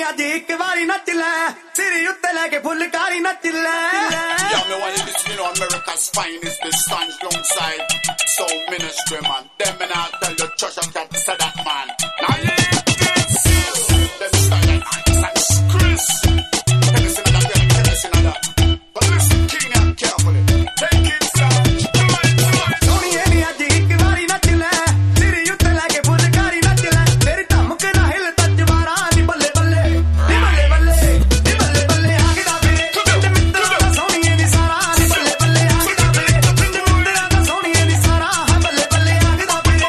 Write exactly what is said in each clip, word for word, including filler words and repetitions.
ਅੱਜ ਇੱਕ ਵਾਰੀ ਨੱਚ ਲੈ ਸਿਰ ਉੱਤੇ ਲੈ ਕੇ ਫੁੱਲਕਾਰੀ ਨੱਚ ਲੈ Yeah, me want to listen, you know, America's finest, the stands alongside Soul Ministry, man. Them and I tell you, church of cat said that, man. Now leave this, them style like ice and Chris. Tell us another, tell us another. But listen, King, and carefully. Take it, Sarge. Do it, do it. ਸੋਹਣੀਏ ਨੀ ਅੱਜ ਇੱਕ ਵਾਰੀ ਨੱਚ ਲੈ ਸਿਰ ਉੱਤੇ ਲੈ ਕੇ ਫੁੱਲਕਾਰੀ ਨੱਚ ਲੈ ਤੇਰੀ ਧਮਕ ਨਾ ਹਿੱਲ ਤੱਜ ਵਾਰਾਂ ਨੀ ਬੱਲੇ ਬੱਲੇ ਨੀ ਬੱਲੇ ਬੱਲੇ ਨੀ ਬੱਲੇ ਬੱਲੇ ਆਗਦਾ ਫਿਰੇ ਪਿੰਡ ਮਿੱਤਰਾਂ ਦਾ ਸੋਹਣੀਏ ਨੀ ਸਾਰਾ ਨੀ ਬੱਲੇ ਬੱਲੇ ਆਗਦਾ ਫਿਰੇ ਪਿੰਡ ਮਿੱਤਰਾਂ ਦਾ ਸੋਹਣੀਏ ਨੀ ਸਾਰਾ ਹਾਂ ਬੱਲੇ ਬੱਲੇ ਆਗਦਾ ਫਿਰੇ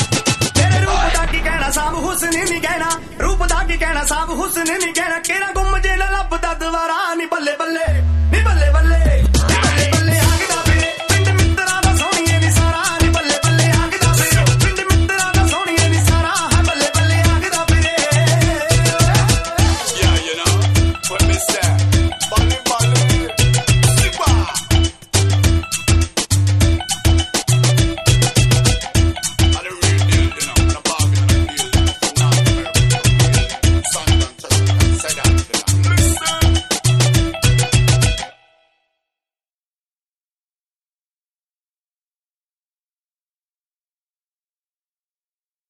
ਹੁਸਨ ਨਹੀਂ ਕਹਿਣਾ ਰੂਪ ਦਾ ਕੀ ਕਹਿਣਾ ਸਭ ਹੁਸਨ ਨਹੀਂ ਕਹਿਣਾ ਕਿਹੜਾ